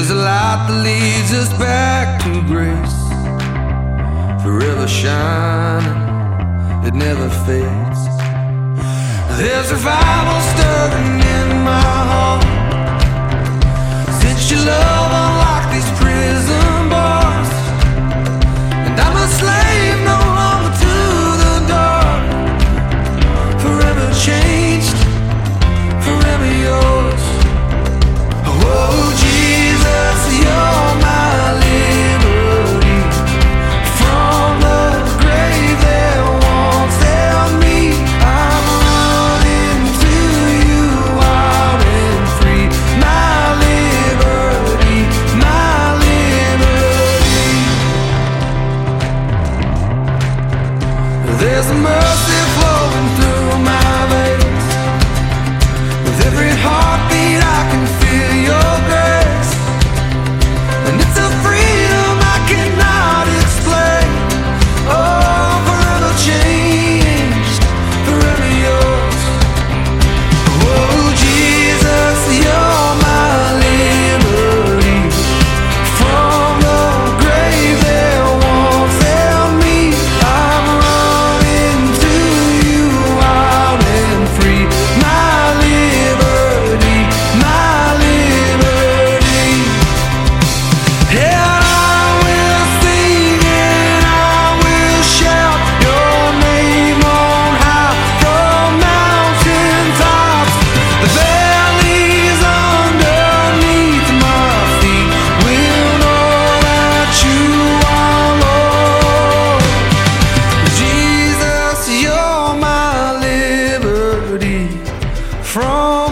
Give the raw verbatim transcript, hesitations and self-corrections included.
There's a light that leads us back to grace, forever shining, it never fades. There's revival stirring in my heart, since your love unlocked these prison bars, and I'm a slave no longer to the dark, forever changed, forever yours. Oh Jesus, you're my liberty, from the grave that once held me. I'm running to you wild and free, my liberty, my liberty. There's a mercy flowing through my veins, with every heartbeat I can feel your grace, and it's a freedom I cannot explain. Oh, forever changed, forever yours. Oh Jesus, you're my liberty, from the grave that once held me. I'm running to you wild and free, my liberty, my liberty. Yeah, I will sing and I will shout your name on high, from mountain tops. The valleys underneath my feet will know that you are Lord. Jesus, you're my liberty, from